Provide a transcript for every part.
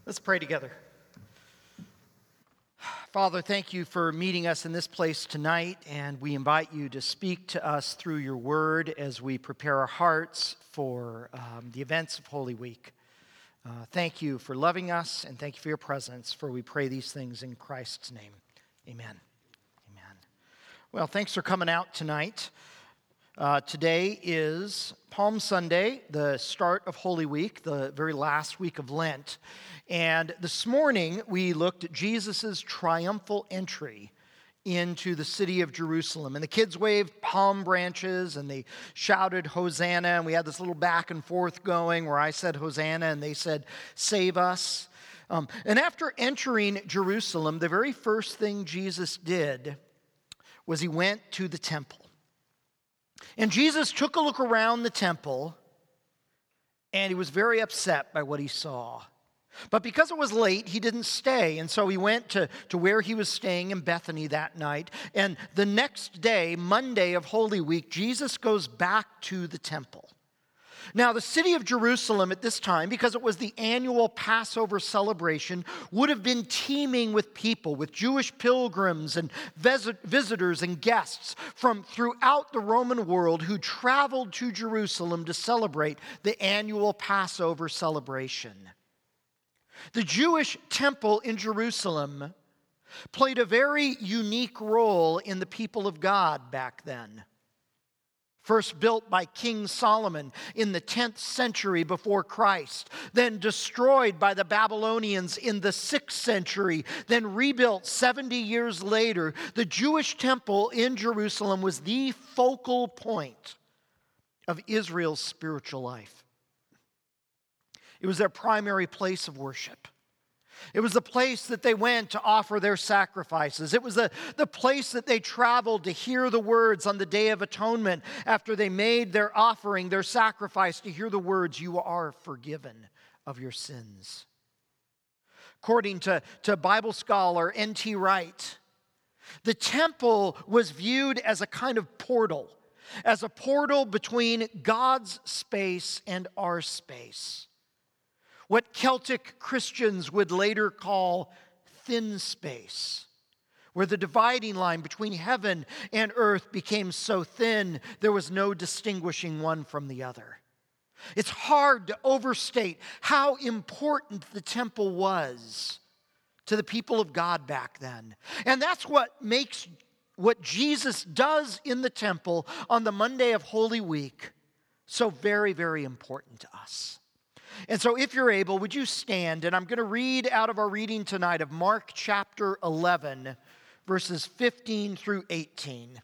Let's pray together. Father, thank you for meeting us in this place tonight, and we invite you to speak to us through your word as we prepare our hearts for the events of Holy Week. Thank you for loving us, and thank you for your presence, for we pray these things in Christ's name. Amen. Amen. Well, thanks for coming out tonight. Today is Palm Sunday, the start of Holy Week, the very last week of Lent. And this morning, we looked at Jesus' triumphal entry into the city of Jerusalem. And the kids waved palm branches, and they shouted, Hosanna. And we had this little back and forth going where I said, Hosanna, and they said, save us. And after entering Jerusalem, the very first thing Jesus did was he went to the temple. And Jesus took a look around the temple, and he was very upset by what he saw. But because it was late, he didn't stay, and so he went to where he was staying in Bethany that night. And the next day, Monday of Holy Week, Jesus goes back to the temple. Now, the city of Jerusalem at this time, because it was the annual Passover celebration, would have been teeming with people, with Jewish pilgrims and visitors and guests from throughout the Roman world who traveled to Jerusalem to celebrate the annual Passover celebration. The Jewish temple in Jerusalem played a very unique role in the people of God back then. First built by King Solomon in the 10th century before Christ, then destroyed by the Babylonians in the 6th century, then rebuilt 70 years later, the Jewish temple in Jerusalem was the focal point of Israel's spiritual life. It was their primary place of worship. It was the place that they went to offer their sacrifices. It was the place that they traveled to hear the words on the Day of Atonement after they made their offering, their sacrifice, to hear the words, you are forgiven of your sins. According to Bible scholar N.T. Wright, the temple was viewed as a kind of portal, as a portal between God's space and our space. What Celtic Christians would later call thin space, where the dividing line between heaven and earth became so thin there was no distinguishing one from the other. It's hard to overstate how important the temple was to the people of God back then. And that's what makes what Jesus does in the temple on the Monday of Holy Week so very, very important to us. And so if you're able, would you stand? And I'm going to read out of our reading tonight of Mark chapter 11, verses 15 through 18.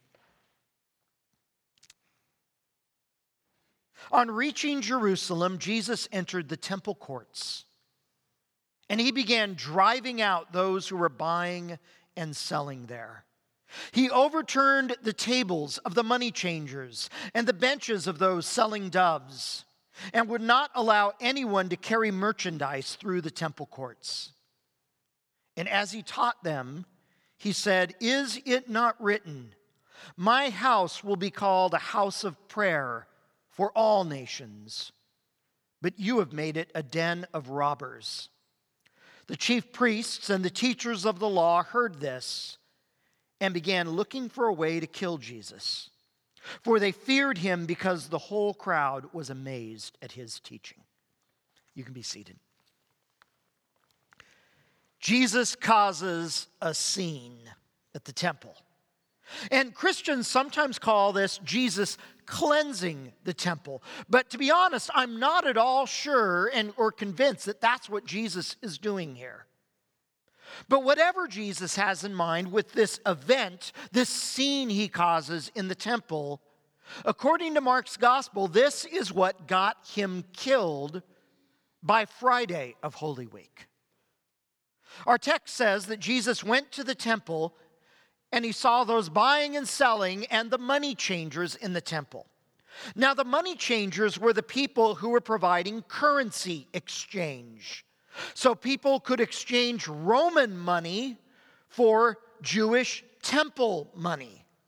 On reaching Jerusalem, Jesus entered the temple courts, and he began driving out those who were buying and selling there. He overturned the tables of the money changers and the benches of those selling doves, and would not allow anyone to carry merchandise through the temple courts. And as he taught them, he said, "Is it not written, my house will be called a house of prayer for all nations, but you have made it a den of robbers." The chief priests and the teachers of the law heard this and began looking for a way to kill Jesus. For they feared him because the whole crowd was amazed at his teaching. You can be seated. Jesus causes a scene at the temple. And Christians sometimes call this Jesus cleansing the temple. But to be honest, I'm not at all sure or convinced that that's what Jesus is doing here. But whatever Jesus has in mind with this event, this scene he causes in the temple, according to Mark's gospel, this is what got him killed by Friday of Holy Week. Our text says that Jesus went to the temple and he saw those buying and selling and the money changers in the temple. Now, the money changers were the people who were providing currency exchange. So people could exchange Roman money for Jewish temple money.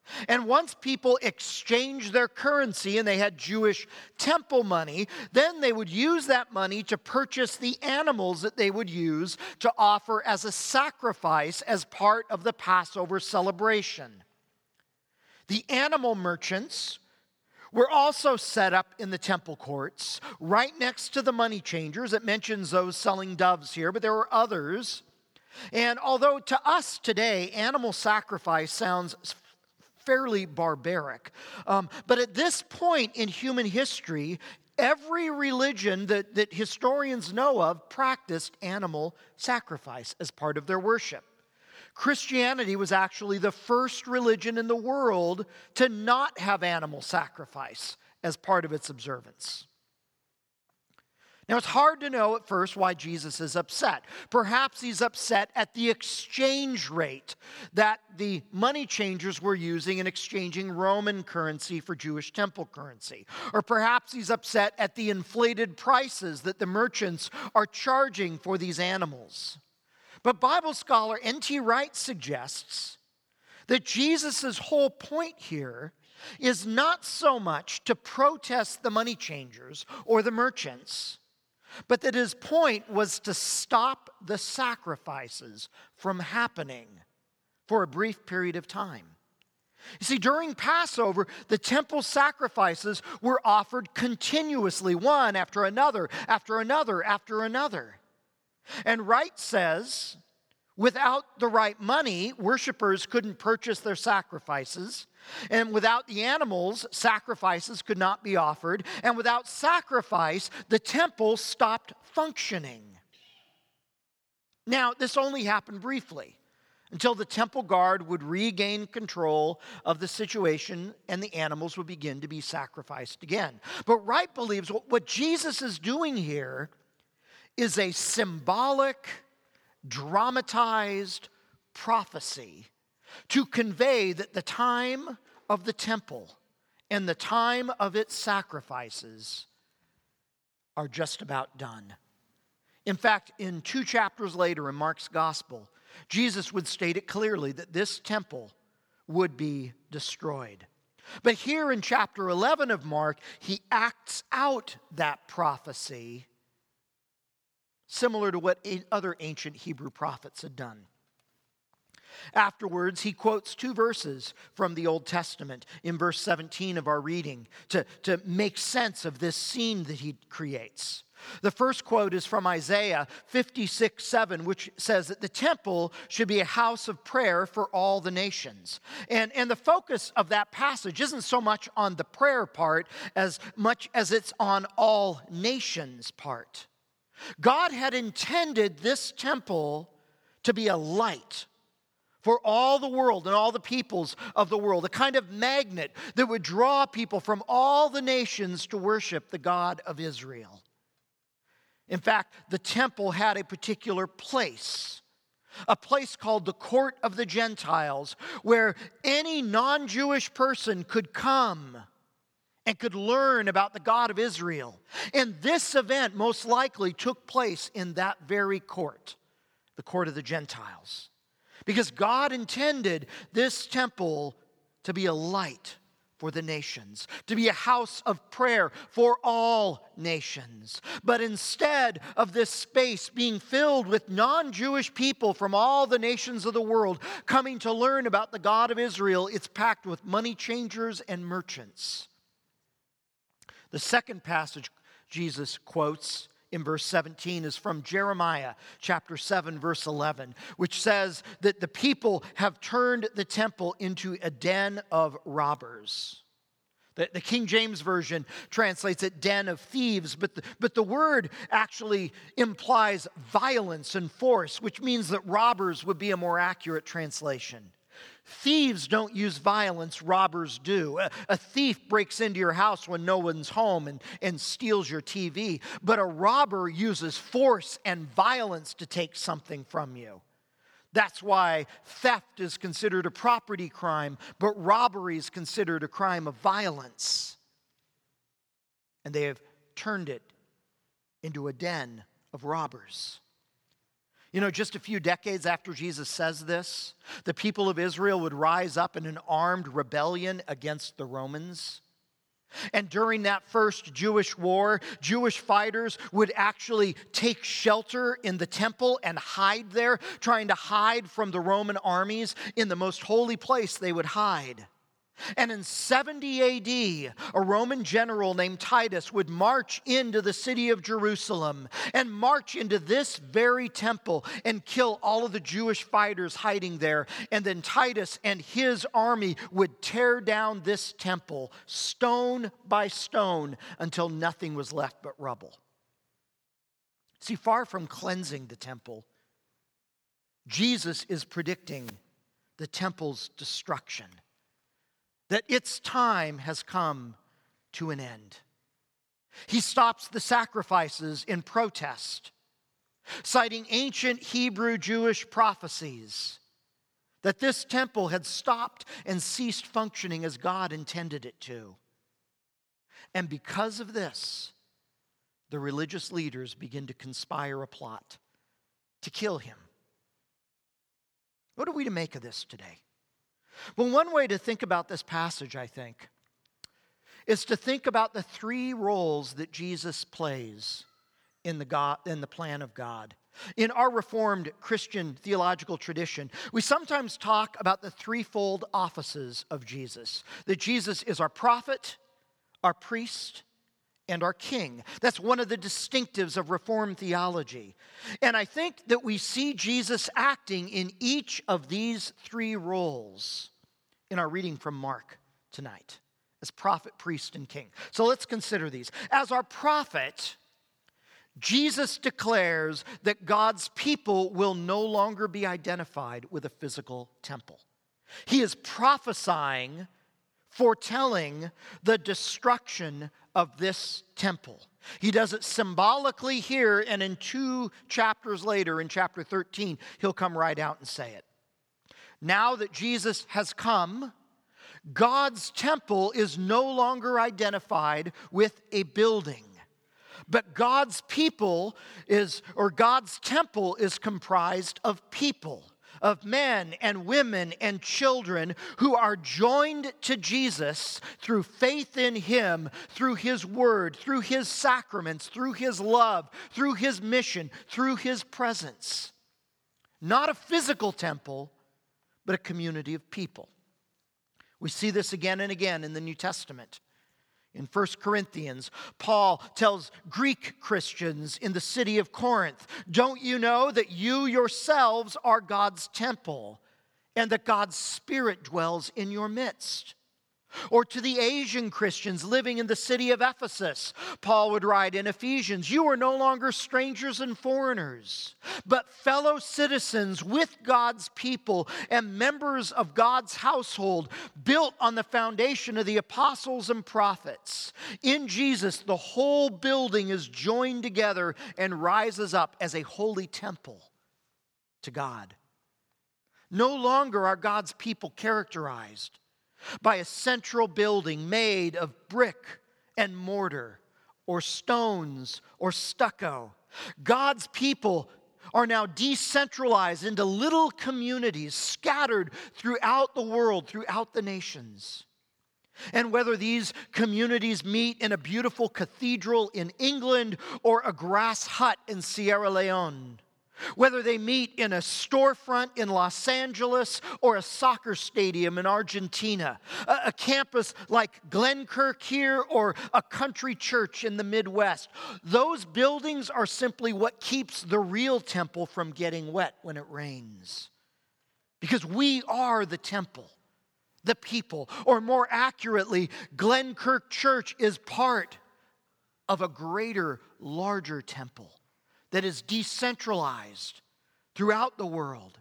And once people exchanged their currency and they had Jewish temple money, then they would use that money to purchase the animals that they would use to offer as a sacrifice as part of the Passover celebration. The animal merchants were also set up in the temple courts right next to the money changers. It mentions those selling doves here, but there were others. And although to us today, animal sacrifice sounds fairly barbaric. But at this point in human history, every religion that historians know of practiced animal sacrifice as part of their worship. Christianity was actually the first religion in the world to not have animal sacrifice as part of its observance. Now, it's hard to know at first why Jesus is upset. Perhaps he's upset at the exchange rate that the money changers were using in exchanging Roman currency for Jewish temple currency. Or perhaps he's upset at the inflated prices that the merchants are charging for these animals. But Bible scholar N.T. Wright suggests that Jesus' whole point here is not so much to protest the money changers or the merchants, but that his point was to stop the sacrifices from happening for a brief period of time. You see, during Passover, the temple sacrifices were offered continuously, one after another, after another, after another. And Wright says, without the right money, worshipers couldn't purchase their sacrifices. And without the animals, sacrifices could not be offered. And without sacrifice, the temple stopped functioning. Now, this only happened briefly, until the temple guard would regain control of the situation and the animals would begin to be sacrificed again. But Wright believes what Jesus is doing here is a symbolic, dramatized prophecy to convey that the time of the temple and the time of its sacrifices are just about done. In fact, in 2 chapters later in Mark's gospel, Jesus would state it clearly that this temple would be destroyed. But here in chapter 11 of Mark, he acts out that prophecy similar to what other ancient Hebrew prophets had done. Afterwards, he quotes 2 verses from the Old Testament in verse 17 of our reading to make sense of this scene that he creates. The first quote is from Isaiah 56:7, which says that the temple should be a house of prayer for all the nations. And the focus of that passage isn't so much on the prayer part as much as it's on all nations part. God had intended this temple to be a light for all the world and all the peoples of the world, a kind of magnet that would draw people from all the nations to worship the God of Israel. In fact, the temple had a particular place, a place called the Court of the Gentiles, where any non-Jewish person could come and could learn about the God of Israel. And this event most likely took place in that very court, the Court of the Gentiles. Because God intended this temple to be a light for the nations, to be a house of prayer for all nations. But instead of this space being filled with non-Jewish people from all the nations of the world coming to learn about the God of Israel, it's packed with money changers and merchants. The second passage Jesus quotes in verse 17 is from Jeremiah chapter 7, verse 11, which says that the people have turned the temple into a den of robbers. The King James Version translates it den of thieves, but the word actually implies violence and force, which means that robbers would be a more accurate translation. Thieves don't use violence, robbers do. A thief breaks into your house when no one's home and steals your TV. But a robber uses force and violence to take something from you. That's why theft is considered a property crime, but robbery is considered a crime of violence. And they have turned it into a den of robbers. You know, just a few decades after Jesus says this, the people of Israel would rise up in an armed rebellion against the Romans. And during that first Jewish war, Jewish fighters would actually take shelter in the temple and hide there, trying to hide from the Roman armies. In the most holy place they would hide. And in 70 AD, a Roman general named Titus would march into the city of Jerusalem and march into this very temple and kill all of the Jewish fighters hiding there. And then Titus and his army would tear down this temple stone by stone until nothing was left but rubble. See, far from cleansing the temple, Jesus is predicting the temple's destruction. That its time has come to an end. He stops the sacrifices in protest, citing ancient Hebrew Jewish prophecies that this temple had stopped and ceased functioning as God intended it to. And because of this, the religious leaders begin to conspire a plot to kill him. What are we to make of this today? Well, one way to think about this passage, I think, is to think about the three roles that Jesus plays in the plan of God. In our Reformed Christian theological tradition, we sometimes talk about the threefold offices of Jesus. That Jesus is our prophet, our priest, and our king. That's one of the distinctives of Reformed theology. And I think that we see Jesus acting in each of these three roles in our reading from Mark tonight, as prophet, priest, and king. So let's consider these. As our prophet, Jesus declares that God's people will no longer be identified with a physical temple. He is prophesying, foretelling the destruction of this temple. He does it symbolically here, and in 2 chapters later, in chapter 13, he'll come right out and say it. Now that Jesus has come, God's temple is no longer identified with a building. But God's temple is comprised of people, of men and women and children who are joined to Jesus through faith in him, through his word, through his sacraments, through his love, through his mission, through his presence. Not a physical temple, but a community of people. We see this again and again in the New Testament. In 1 Corinthians, Paul tells Greek Christians in the city of Corinth, "Don't you know that you yourselves are God's temple and that God's Spirit dwells in your midst?" Or to the Asian Christians living in the city of Ephesus, Paul would write in Ephesians, "You are no longer strangers and foreigners, but fellow citizens with God's people and members of God's household, built on the foundation of the apostles and prophets. In Jesus, the whole building is joined together and rises up as a holy temple to God." No longer are God's people characterized by a central building made of brick and mortar or stones or stucco. God's people are now decentralized into little communities scattered throughout the world, throughout the nations. And whether these communities meet in a beautiful cathedral in England or a grass hut in Sierra Leone, whether they meet in a storefront in Los Angeles or a soccer stadium in Argentina, a campus like Glenkirk here or a country church in the Midwest, those buildings are simply what keeps the real temple from getting wet when it rains. Because we are the temple, the people, or more accurately, Glenkirk Church is part of a greater, larger temple that is decentralized throughout the world.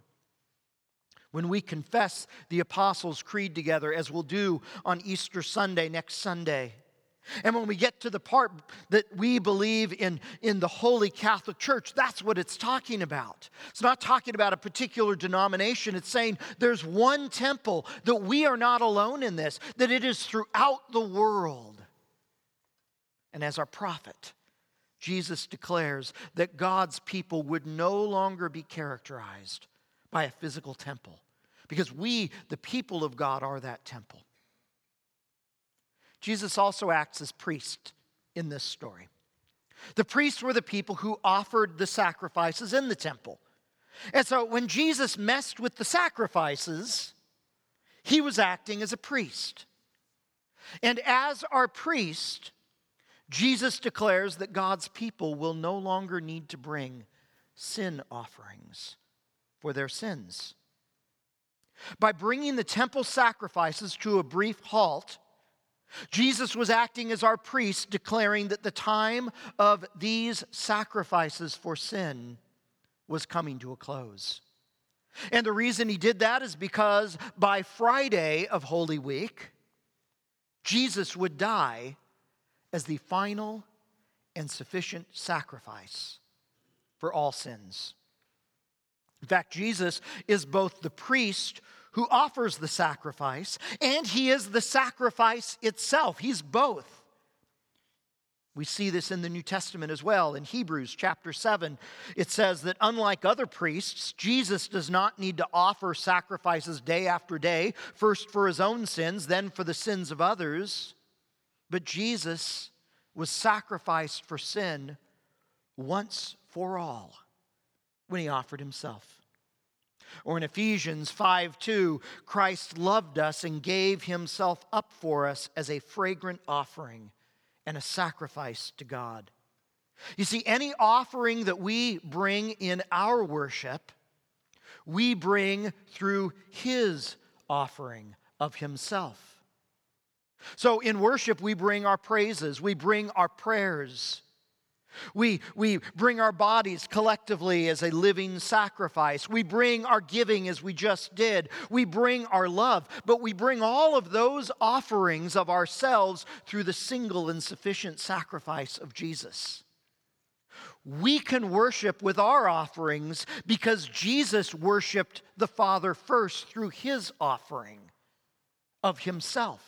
When we confess the Apostles' Creed together, as we'll do on Easter Sunday, next Sunday, and when we get to the part that we believe in the Holy Catholic Church, that's what it's talking about. It's not talking about a particular denomination. It's saying there's one temple, that we are not alone in this, that it is throughout the world. And as our prophet, Jesus declares that God's people would no longer be characterized by a physical temple, because we, the people of God, are that temple. Jesus also acts as priest in this story. The priests were the people who offered the sacrifices in the temple. And so when Jesus messed with the sacrifices, he was acting as a priest. And as our priest, Jesus declares that God's people will no longer need to bring sin offerings for their sins. By bringing the temple sacrifices to a brief halt, Jesus was acting as our priest, declaring that the time of these sacrifices for sin was coming to a close. And the reason he did that is because by Friday of Holy Week, Jesus would die as the final and sufficient sacrifice for all sins. In fact, Jesus is both the priest who offers the sacrifice, and he is the sacrifice itself. He's both. We see this in the New Testament as well. In Hebrews chapter 7, it says that unlike other priests, Jesus does not need to offer sacrifices day after day, first for his own sins, then for the sins of others. But Jesus was sacrificed for sin once for all when he offered himself. Or in Ephesians 5:2, Christ loved us and gave himself up for us as a fragrant offering and a sacrifice to God. You see, any offering that we bring in our worship, we bring through his offering of himself. So in worship, we bring our praises, we bring our prayers. We bring our bodies collectively as a living sacrifice. We bring our giving as we just did. We bring our love. But we bring all of those offerings of ourselves through the single and sufficient sacrifice of Jesus. We can worship with our offerings because Jesus worshiped the Father first through his offering of himself.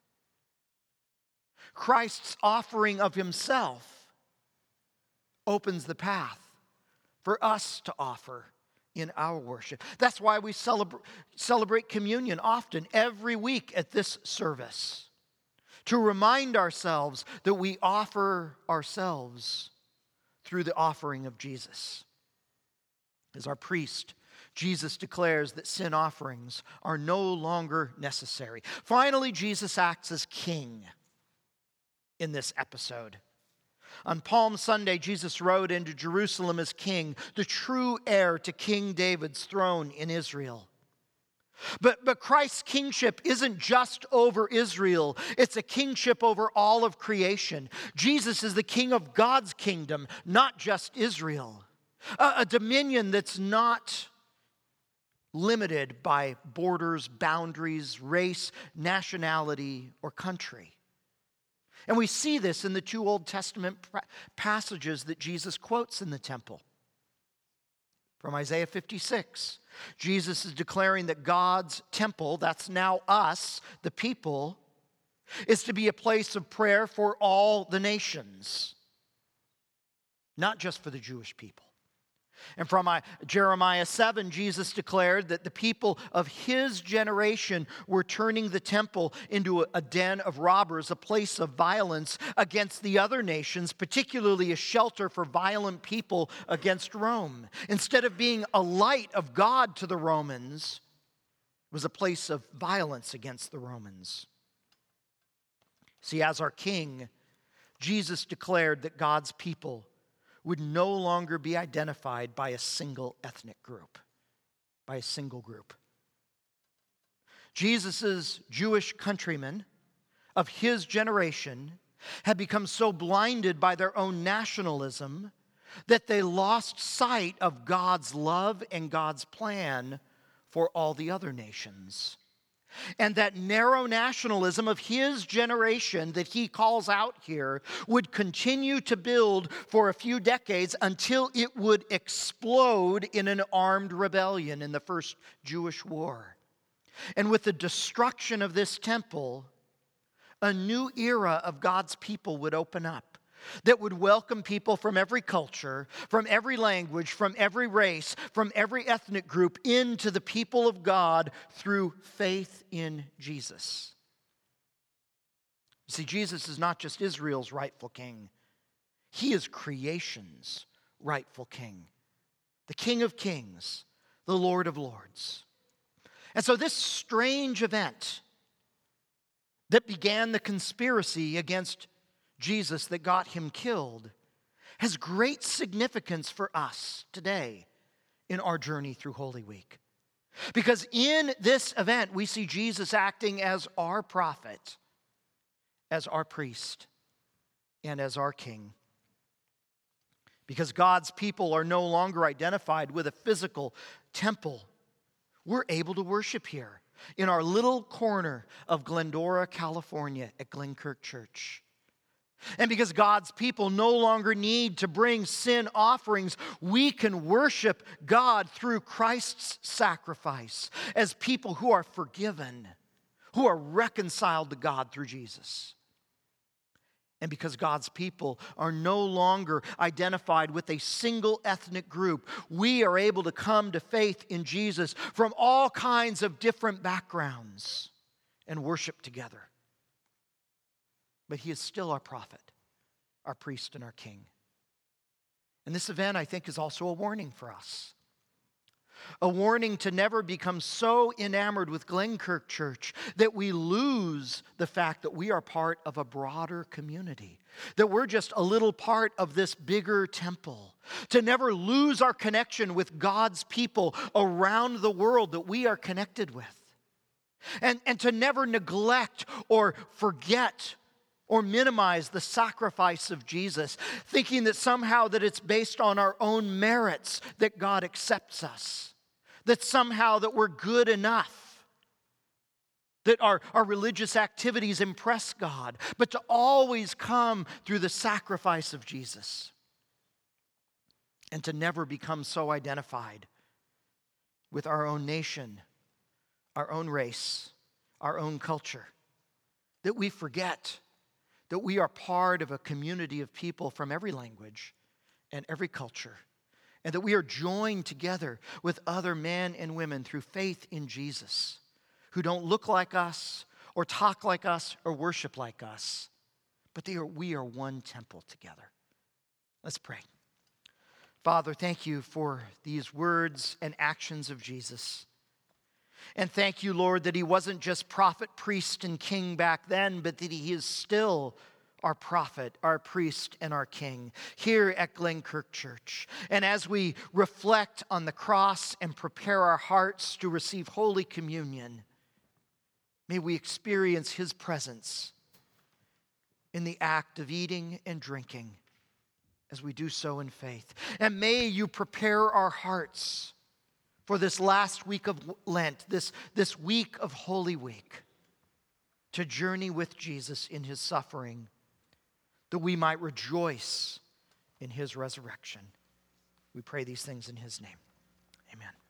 Christ's offering of himself opens the path for us to offer in our worship. That's why we celebrate communion often, every week at this service, to remind ourselves that we offer ourselves through the offering of Jesus. As our priest, Jesus declares that sin offerings are no longer necessary. Finally, Jesus acts as king in this episode. On Palm Sunday, Jesus rode into Jerusalem as king, the true heir to King David's throne in Israel. But Christ's kingship isn't just over Israel. It's a kingship over all of creation. Jesus is the king of God's kingdom, not just Israel. A dominion that's not limited by borders, boundaries, race, nationality, or country. And we see this in the two Old Testament passages that Jesus quotes in the temple. From Isaiah 56, Jesus is declaring that God's temple, that's now us, the people, is to be a place of prayer for all the nations, not just for the Jewish people. And from Jeremiah 7, Jesus declared that the people of his generation were turning the temple into a den of robbers, a place of violence against the other nations, particularly a shelter for violent people against Rome. Instead of being a light of God to the Romans, it was a place of violence against the Romans. See, as our king, Jesus declared that God's people would no longer be identified by a single ethnic group, by a single group. Jesus' Jewish countrymen of his generation had become so blinded by their own nationalism that they lost sight of God's love and God's plan for all the other nations. And that narrow nationalism of his generation that he calls out here would continue to build for a few decades until it would explode in an armed rebellion in the First Jewish War. And with the destruction of this temple, a new era of God's people would open up, that would welcome people from every culture, from every language, from every race, from every ethnic group into the people of God through faith in Jesus. You see, Jesus is not just Israel's rightful king. He is creation's rightful king, the King of Kings, the Lord of Lords. And so this strange event that began the conspiracy against Jesus that got him killed has great significance for us today in our journey through Holy Week. Because in this event, we see Jesus acting as our prophet, as our priest, and as our king. Because God's people are no longer identified with a physical temple, we're able to worship here in our little corner of Glendora, California at Glenkirk Church. And because God's people no longer need to bring sin offerings, we can worship God through Christ's sacrifice as people who are forgiven, who are reconciled to God through Jesus. And because God's people are no longer identified with a single ethnic group, we are able to come to faith in Jesus from all kinds of different backgrounds and worship together. But he is still our prophet, our priest, and our king. And this event, I think, is also a warning for us. A warning to never become so enamored with Glenkirk Church that we lose the fact that we are part of a broader community, that we're just a little part of this bigger temple, to never lose our connection with God's people around the world that we are connected with, and to never neglect or forget or minimize the sacrifice of Jesus, thinking that somehow that it's based on our own merits that God accepts us, that somehow that we're good enough, that our religious activities impress God, but to always come through the sacrifice of Jesus, and to never become so identified with our own nation, our own race, our own culture, that we forget that we are part of a community of people from every language and every culture, and that we are joined together with other men and women through faith in Jesus, who don't look like us or talk like us or worship like us, but we are one temple together. Let's pray. Father, thank you for these words and actions of Jesus. And thank you, Lord, that he wasn't just prophet, priest, and king back then, but that he is still our prophet, our priest, and our king here at Glenkirk Church. And as we reflect on the cross and prepare our hearts to receive Holy Communion, may we experience his presence in the act of eating and drinking as we do so in faith. And may you prepare our hearts for this last week of Lent, this week of Holy Week, to journey with Jesus in his suffering, that we might rejoice in his resurrection. We pray these things in his name. Amen.